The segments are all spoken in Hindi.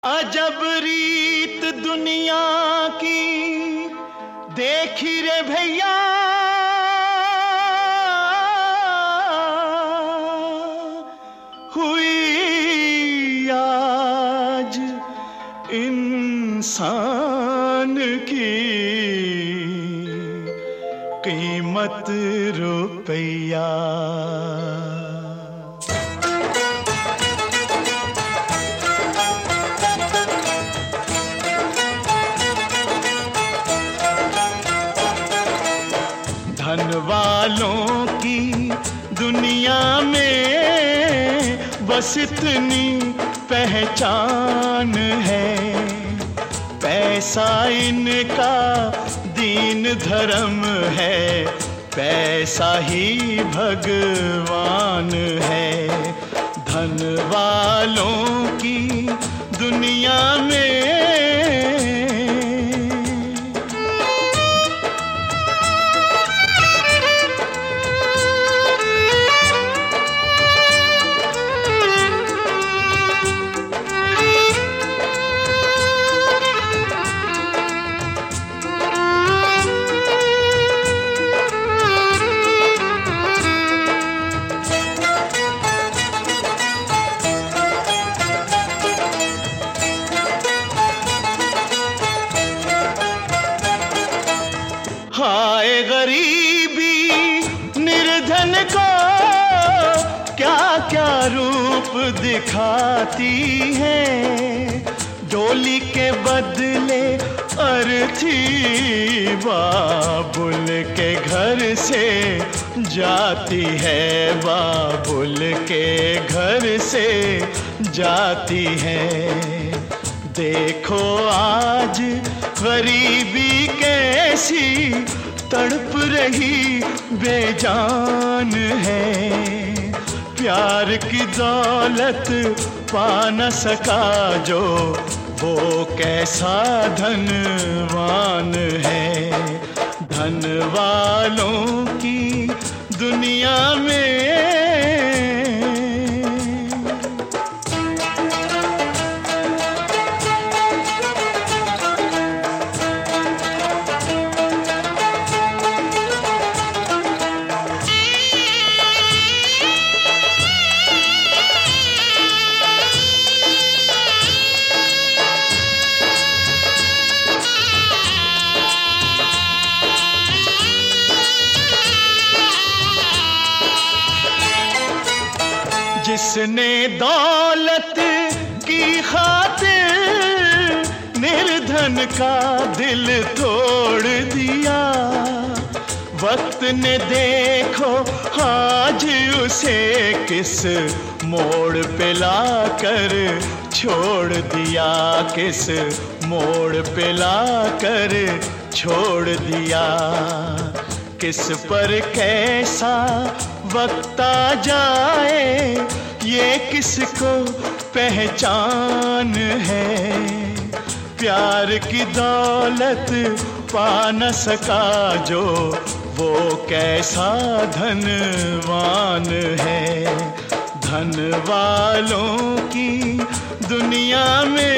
अजब रीत दुनिया की देखी रे भैया, हुई आज इंसान की कीमत रुपया। धन वालों की दुनिया में बस इतनी पहचान है, पैसा इनका दीन धर्म है, पैसा ही भगवान है। धन वालों की दुनिया में हाय गरीबी निर्धन को क्या क्या रूप दिखाती है। डोली के बदले अर्थी बाबुल के घर से जाती है, बाबुल के घर से जाती है। देखो आज गरीबी कैसी तड़प रही बेजान है, प्यार की दौलत पा न सका जो वो कैसा धनवान है। धन वालों की दुनिया में जिसने दौलत की खातिर निर्धन का दिल तोड़ दिया, वक्त ने देखो आज उसे किस मोड़ पे लाकर छोड़ दिया, किस मोड़ पे लाकर छोड़ दिया। किस पर कैसा वक्त आ जाए ये किसको पहचान है, प्यार की दौलत पा न सका जो वो कैसा धनवान है। धन वालों की दुनिया में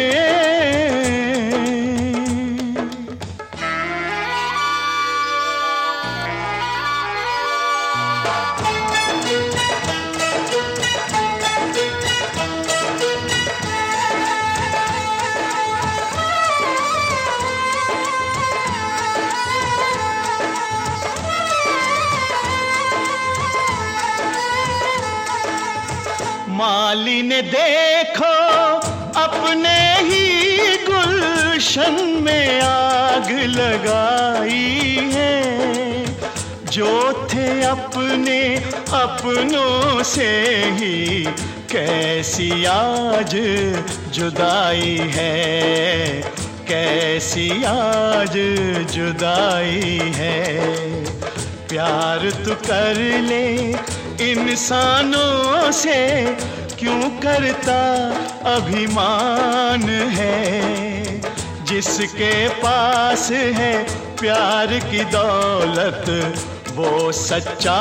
माली ने देखो अपने ही गुलशन में आग लगाई है, जो थे अपने अपनों से ही कैसी आज जुदाई है, कैसी आज जुदाई है। प्यार तो कर ले इंसानों से, क्यों करता अभिमान है। जिसके पास है प्यार की दौलत वो सच्चा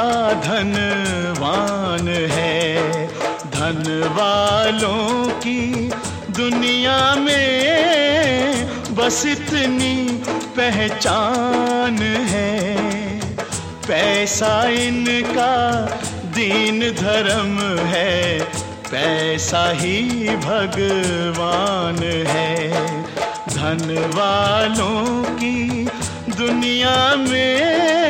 धनवान है। धन वालों की दुनिया में बस इतनी पहचान है, पैसा इनका दीन धर्म है, पैसा ही भगवान है। धन वालों की दुनिया में